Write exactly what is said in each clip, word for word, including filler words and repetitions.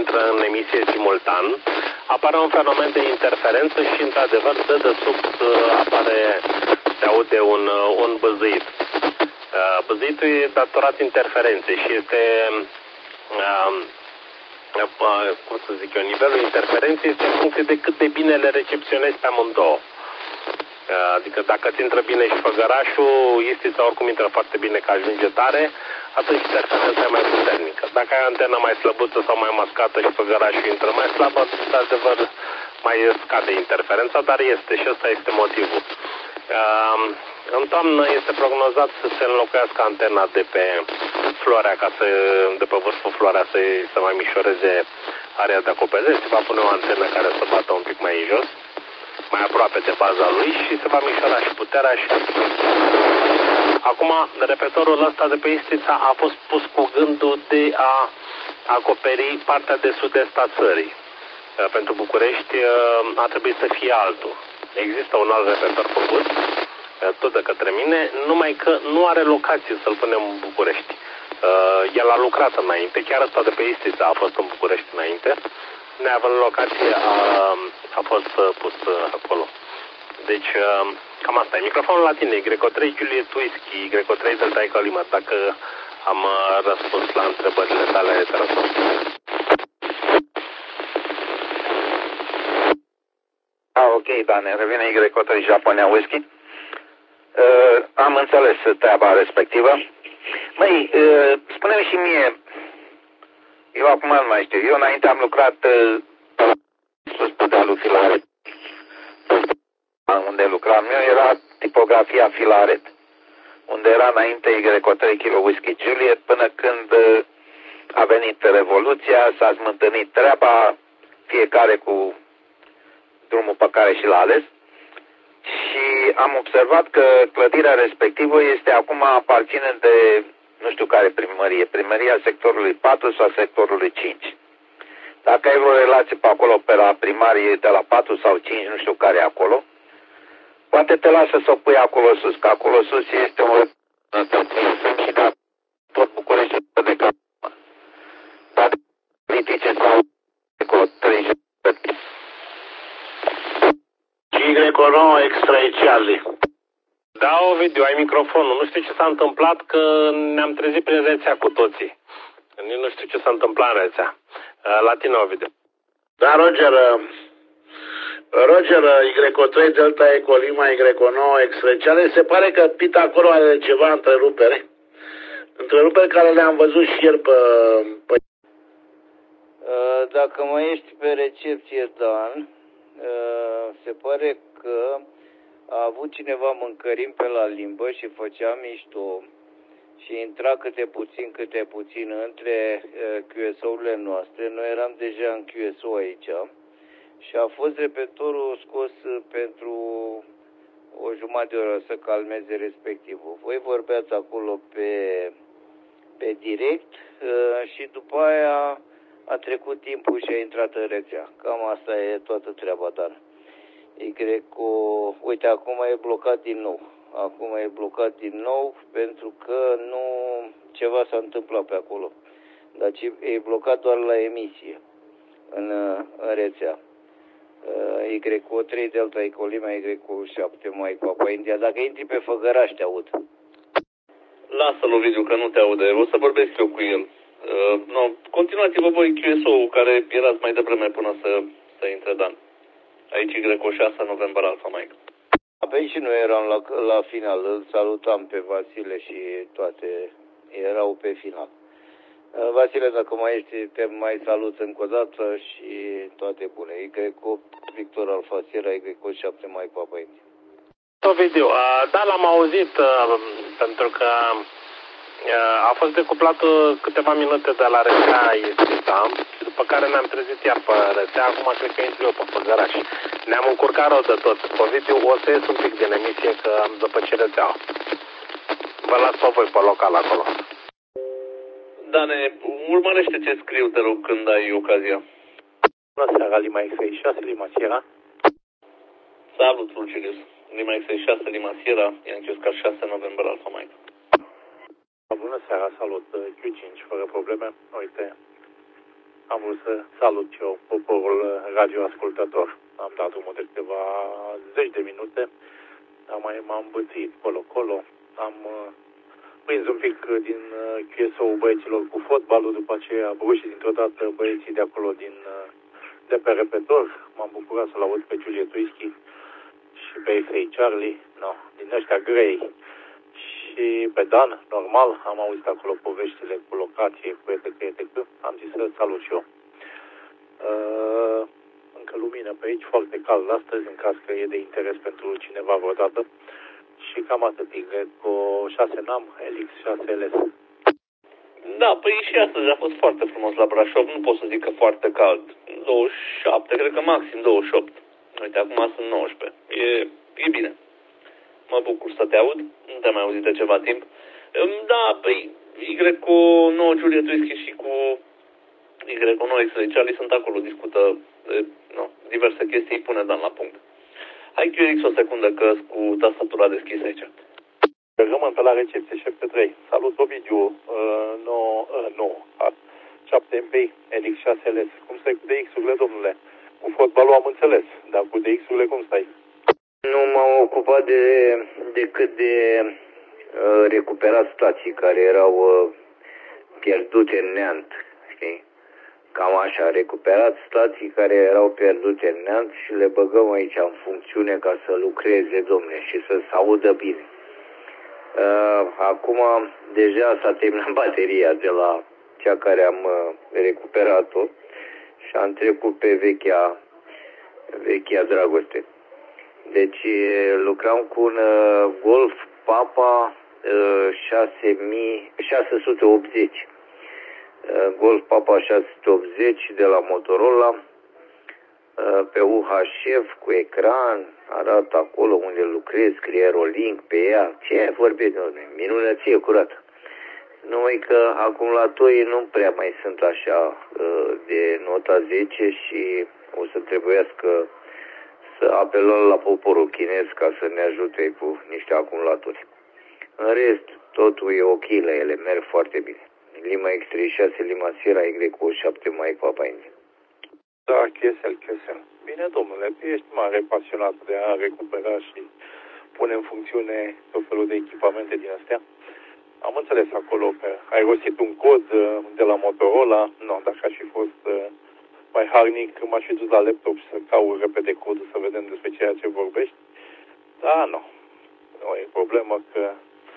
intră în emisie simultan, apare un fenomen de interferență și, într-adevăr, de desubt apare, se aude un, un băzâit. Băzâitul e datorat interferenței și este, cum să zic eu, nivelul interferenței este în funcție de cât de bine le recepționezi pe amândouă. Adică dacă ți intră bine și făgărașul, istița oricum intră foarte bine că ajunge tare, atunci interferența e mai puternică. Dacă ai antena mai slăbuță sau mai mascată și făgărașul intră mai slabă, de adevăr mai scade interferența, dar este și ăsta este motivul. În toamnă este prognozat să se înlocuiască antena de pe floarea, ca să, de pe vârful floarea să, să mai mișoreze area de acoperire. Se va pune o antenă care să bată un pic mai în jos, mai aproape de baza lui și se va mișora și puterea și... Acum, repetorul ăsta de pe Istița a fost pus cu gândul de a acoperi partea de sud-est a țării. Pentru București a trebuit să fie altul. Există un alt repetor făcut, tot de către mine, numai că nu are locație să-l punem în București. El a lucrat înainte, chiar ăsta de pe Istița a fost în București înainte. Neavând locație a, a fost pus acolo. Deci, cam asta e. Microfonul la tine, Greco trei Juliet Whisky, Greco trei Delta Echo Lima, dacă am răspuns la întrebările tale de răspuns. Ah, ok, Dane, revine Greco trei Japonia Whisky. Uh, am înțeles treaba respectivă. Măi, uh, spune-mi și mie, eu acum nu mai știu, eu înainte am lucrat uh, sus pe dealul Filaret. Unde lucram eu era tipografia Filaret, unde era înainte Greco trei Kilo Whisky Juliet, până când uh, a venit Revoluția, s-a smântânit treaba, fiecare cu drumul pe care și l-a ales. Și am observat că clădirea respectivă este acum aparține de nu știu care primărie, primăria sectorului patru sau sectorului cinci. Dacă ai vreo relație pe acolo, pe la primarie de la patru sau cinci, nu știu care e acolo, poate te lasă să o pui acolo sus, că acolo sus este o și da, tot București de cap. Dar politice sau acolo treizeci. Greco nouă Extra Charlie. Da, Ovidiu, ai microfonul. Nu știu ce s-a întâmplat, că ne-am trezit prin rețea cu toții. Nici nu știu ce s-a întâmplat în rețea. La tine, Ovidiu. Da, Roger. Roger, Y trei Delta Echo Lima, Y nouă Extra Charlie. Se pare că Pita acolo are ceva întrerupere. Întreruperi care le-am văzut și ieri pe... pe... Dacă mai ești pe recepție, Dan, se pare că a avut cineva mâncărim pe la limbă și făcea mișto și intra câte puțin, câte puțin între Q S O-urile noastre. Noi eram deja în Q S O aici și a fost repetorul scos pentru o jumătate de oră să calmeze respectivul. Voi vorbeați acolo pe, pe direct și după aia a trecut timpul și a intrat în rețea. Cam asta e toată treaba, dar E Greco, uite, acum e blocat din nou. Acum e blocat din nou pentru că nu ceva s-a întâmplat pe acolo. Dar e blocat doar la emisie în, în rețea. Y trei Delta Echo Lima, Y șapte Mike Papa India. Dacă intri pe Făgăraș te aud. Lasă-l, Ovidiu, că nu te aude. O să vorbesc eu cu el. Uh, no, continuați-vă voi Q S O-ul care erați mai devreme până să, să intre Dan. Aici Y șase November Alpha Mike. Pe și noi eram la, la final. Îl salutam pe Vasile și toate erau pe final. Uh, Vasile, dacă mai ești, te mai salut încă o dată și toate bune. Y Victor Alfa Sierra, Y șapte Mike Papa India. Ovidiu, uh, da, l-am auzit uh, pentru că a fost decuplat câteva minute de la rețea Istița, după care ne-am trezit iar pe rețea, acum cred că intru eu pe Făgăraș. Ne-am încurcat rău de tot. Ovidiu, o să ies un pic din emisie că am zăpăcit rețeaua. Vă las pe voi pe local acolo. Dane, urmărește ce scriu, te rog, când ai ocazia. Bună seara, Lima X șase, Lima Sierra. Salut, Lucilius. Lima X șase, Lima Sierra, Yankee Oscar șase, November Alpha Mike. Bună seara, salut, Q cinci, fără probleme. Uite, am vrut să salut și eu poporul radioascultător. Am dat drumul de câteva zeci de minute, am mai m-am bățit colo-colo, am uh, prins un pic din uh, Q S O-ul băieților cu fotbalul, după aceea am și dintr-o dată băieții de acolo din, uh, de pe repetor. M-am bucurat să-l aud pe Juliet Whisky și pe F A Charlie, no, din ăștia grei. Și pe Dan, normal, am auzit acolo poveștile cu locație, cu et cetera, et cetera. Am zis să salut și eu. Uh, încă lumină pe aici, foarte cald astăzi, în caz că e de interes pentru cineva vreodată. Și cam atât, cu șase N A M, Elix șase L S. Da, păi și astăzi a fost foarte frumos la Brașov, nu pot să zic că foarte cald. douăzeci și șapte, cred că maxim douăzeci și opt. Uite, acum sunt nouăsprezece. E, e bine. Mă bucur să te aud, nu te-am mai auzit de ceva timp. Da, păi, Y cu nouă Juliet Whisky și cu Y cu nouă X-Ray Charlie sunt acolo, discută de, no, diverse chestii, pune Dan la punct. Hai Q X o secundă, că cu tastatura deschisă aici. Rămân pe la recepție, șef pe trei. Salut, Ovidiu, uh, nouă, uh, nouă, șapte M P, Elix șase L S. Cum stai cu D X-urile, domnule? Cu fotbalul am înțeles, dar cu D X-urile cum stai? Nu m-am ocupat de, decât de uh, recuperat stații care erau uh, pierdute în neant, știi? Cam așa, recuperat stații care erau pierdute în neant și le băgăm aici în funcțiune ca să lucreze, domne, și să se audă bine. Uh, acum deja s-a terminat bateria de la cea care am uh, recuperat-o și am trecut pe vechea, vechea dragoste. Deci lucram cu un uh, Golf Papa uh, șase sute optzeci. Uh, Golf Papa șase sute optzeci de la Motorola, uh, pe U H F cu ecran, arată acolo unde lucrez, scrie Rolink pe ea. Ce vorbești, domnule? Minunăție curată. Numai că acumulatorii nu prea mai sunt așa uh, de nota zece și o să trebuiască să apelăm la poporul chinez ca să ne ajute cu niște acumulatori. În rest, totul e ok la ele, merg foarte bine. Lima X treizeci și șase, Lima Sierra, Y O șapte, Mike Papa India. Da, Q S L, Q S L. Bine, domnule, tu ești mare pasionat de a recupera și pune în funcțiune tot felul de echipamente din astea. Am înțeles acolo că ai rostit un cod de la Motorola. Nu, dacă aș fi fost mai harnic, m-aș fi dus la laptop și să caut repede codul să vedem despre ceea ce vorbești. Da, nu. Nu e problemă că...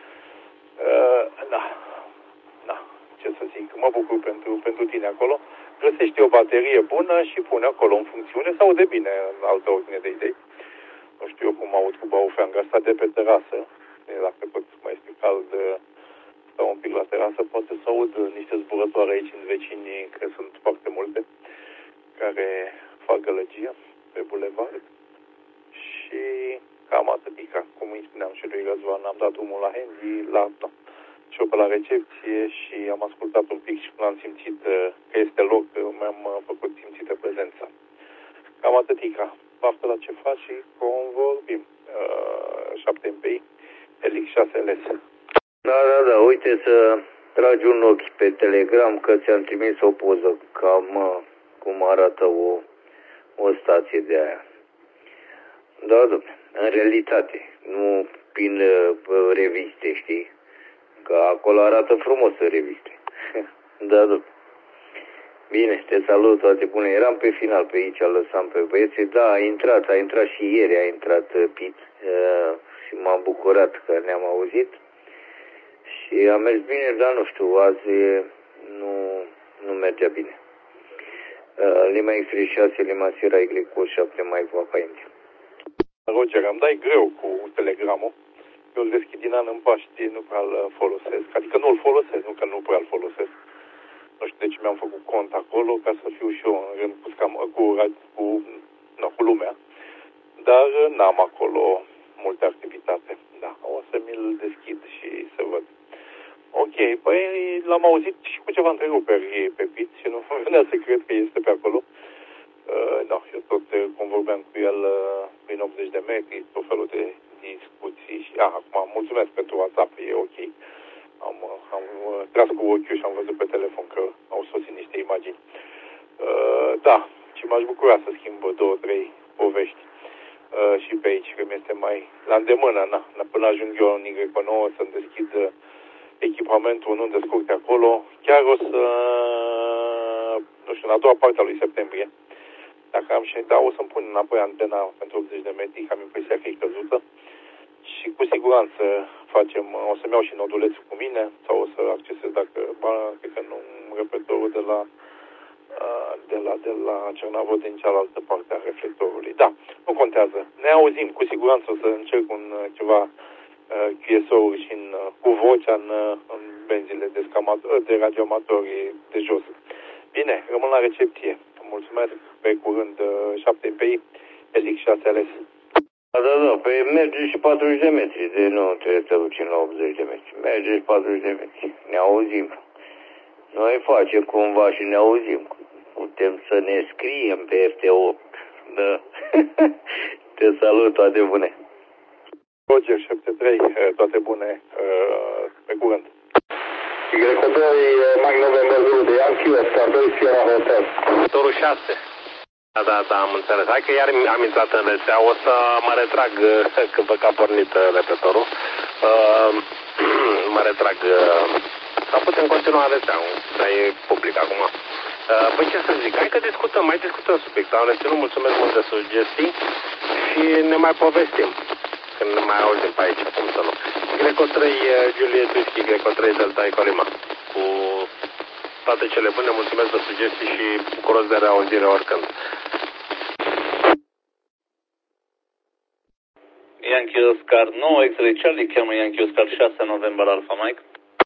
Uh, da. Da. Ce să zic, mă bucur pentru, pentru tine acolo. Găsești o baterie bună și pune acolo în funcțiune sau de bine în altă ordine de idei. Nu știu eu cum aud cu baufeanga asta de pe terasă. Dacă tot mai este cald, stau un pic la terasă, poate să aud niște zburătoare aici în vecini, că sunt foarte multe, care fac gălăgie pe bulevard. Și cam atâtica, cum îi spuneam și lui Răzvan, am dat drumul la handy, la, no, și eu pe la recepție și am ascultat un pic și când am simțit că este loc, mi-am făcut simțită prezența. Cam atâtica. Baftă la ce faci și convorbim. Uh, șapte M P, Elix șase L S. Da, da, da, uite să tragi un ochi pe Telegram că ți-am trimis o poză cam cum arată o, o stație de aia. Da, dom'le, în realitate, nu prin uh, reviste, știi? Că acolo arată frumos în reviste. Da, dom'le. Bine, te salut, toate bune. Eram pe final pe aici, lăsam pe băieții. Da, a intrat, a intrat și ieri, a intrat uh, Pit uh, și m-am bucurat că ne-am auzit. Și a mers bine, dar nu știu, azi nu, nu mergea bine. Uh, Lima X treizeci și șase, Lima Sierra, Y O șapte, Mike Papa India. Roger, îmi dai greu cu telegramul. Eu îl deschid din an în Paști, nu prea îl folosesc. Adică nu îl folosesc, nu că nu prea îl folosesc. Nu știu de ce mi-am făcut cont acolo, ca să fiu și eu în rând cu, scam, cu, cu, no, cu lumea. Dar n-am acolo multe activitate. Da, o să mi-l deschid și să văd. Ok, păi l-am auzit și cu ceva întreruperi pe Pit și nu venea să cred că este pe acolo. Uh, da, eu tot cum vorbeam cu el uh, prin optzeci de metri, tot felul de discuții și... Ah, acum mulțumesc pentru WhatsApp, e ok. Am, am tras cu ochiul și am văzut pe telefon că au sosit niște imagini. Uh, da, și m-aș bucura să schimb două, trei povești uh, și pe aici, că mi-este mai la îndemână, na, până ajung eu în Y nouă să-mi deschid uh, echipamentul, nu descurc de acolo. Chiar o să, nu știu, în a doua parte a lui septembrie, dacă am și, da, o să-mi pun înapoi antena pentru optzeci de metri, că am impresia că e căzută. Și cu siguranță facem, o să-mi iau și nodulețul cu mine, sau o să accesez, dacă, ba, cred că nu, repetitorul de la, de la, de la Cernavo din cealaltă parte a reflectorului. Da, nu contează. Ne auzim, cu siguranță o să încerc un ceva Q S O-uri și în, cu vocea în, în benzile de, de radioamatori de jos. Bine, rămân la recepție. Mulțumesc, pe curând, șapte P I, Elic șase ales. Da, da, da, păi merge și patruzeci de metri, de nu trebuie să ducem la optzeci de metri. Merge și patruzeci de metri, ne auzim. Noi facem cumva și ne auzim. Putem să ne scriem pe F T opt. Da. Te salut, toate bune. Roger, șapte trei, toate bune, pe curând. Y doi, Mike November zero de Yankee, Oscar doi, Sierra Hotel. Sectorul șase. Da, da, da, am înțeles. Hai că iar am intrat în rețea, o să mă retrag, că văd că a pornit repetorul. Uh, mă retrag, sau putem continua în rețea, dar e public acum. Uh, păi ce să zic, hai că discutăm, mai discutăm subiect. Am reținut, mulțumesc mult de sugestii și ne mai povestim. Când ne mai auzim pe aici, cum să nu. Greco trei, Juliet Whisky, Greco trei, Delta Eco Lima. Cu toate cele bune, mulțumesc de sugestii și bucuros de reauzire oricând. Yankee Oscar nouă, X-Ray Charlie, cheamă Yankee Oscar șase, November Alpha Mike.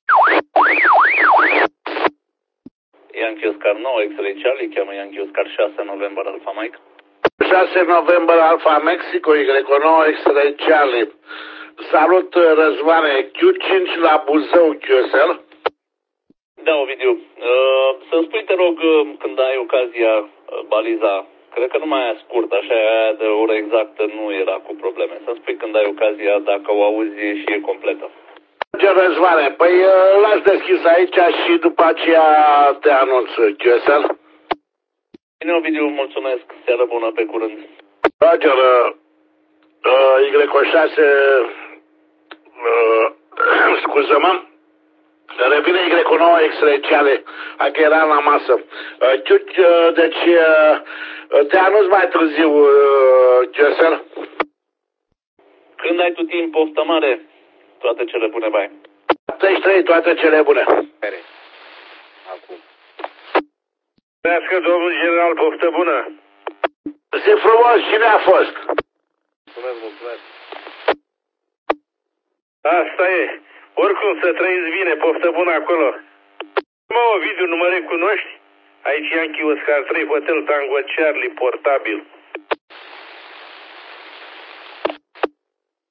Yankee Oscar nouă, X-Ray Charlie, cheamă Yankee Oscar șase, November Alpha Mike. șase November Alpha Mexico, Y nouă, X-Ray Charlie. Salut, Răzvane, Q cinci la Buzău, Q S L. Da, Ovidiu. Uh, să-mi spui, te rog, când ai ocazia, uh, baliza, cred că numai aia scurt, așa, aia de oră exactă nu era cu probleme. Să-mi spui când ai ocazia, dacă o auzi și e completă. Ce, Răzvane, păi l-aș deschis aici și după aceea te anunț, Q S L. Bine, Ovidiu, mulțumesc. Seară bună, pe curând. Roger, uh, Y șase, uh, scuză-mă, revine Y nouă X-Ray Charlie, hai că era la masă. Uh, Ciuci, uh, deci uh, te anunț mai târziu, uh, Q S L. Când ai tu timp, poftă mare, toate cele bune, bai. șaptezeci și trei, toate cele bune. Acum. Mulțumesc, domnul general, poftă bună. Zi frumos, cine a fost? Mulțumesc, mulțumesc. Asta e. Oricum să trăiți bine, poftă bună acolo. Mă, Ovidiu, nu mă recunoști? Aici Yankee Oscar trei, Hotel Tango Charlie, portabil.